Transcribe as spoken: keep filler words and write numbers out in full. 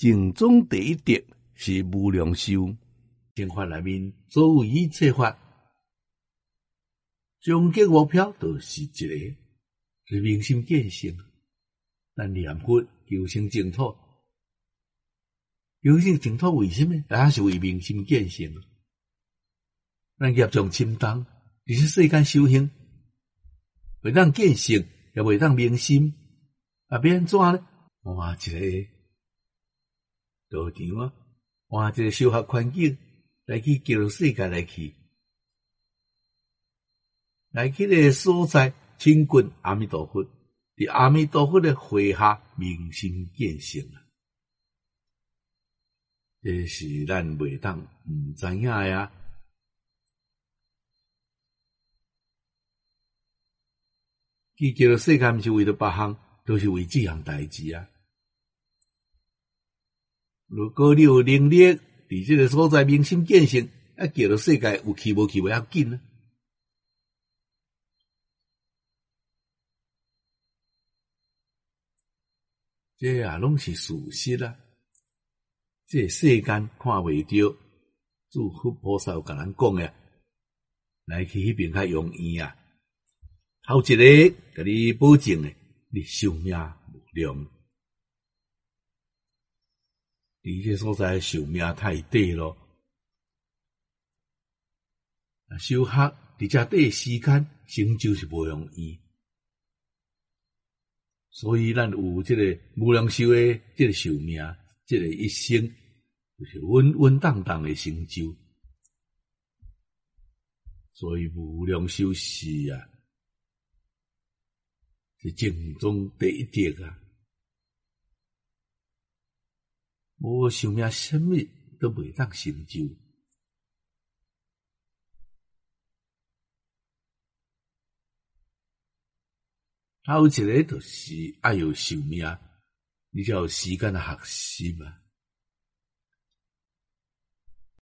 正宗第一德是无量寿。正法内面所谓一切法，终极目标就是一个，就是明心见性。咱念佛求生净土，求生净土为什么？也是为明心见性。咱业障深重，伫这世间修行，袂当见性，也袂当明心，啊，要安怎呢？换一个道场啊，换一个修学环境，来去极乐世界来去，来去个所在亲近阿弥陀佛，伫阿弥陀佛的会下明心见性啊！这是咱袂当毋知影的啊！去极乐世界毋是为了别项，都是为这项代志啊！如果你有能力伫这个所在明心见性，啊，极乐世界有去无去袂要紧啊！这也拢是事实啦。这世间看袂到，诸佛菩萨有甲咱讲诶，来去迄边较容易啊。头一个甲你保证诶，你寿命无量。伫这所在寿命太短咯，修学伫遮短时间成就是无容易。所以咱有这个无量寿的这个寿命，这个一生就是稳稳当当的成就。所以无量寿是啊，是正宗第一德啊！无寿命什么都袂当成就。还有一个就是爱有寿命，你才有时间来学习啊。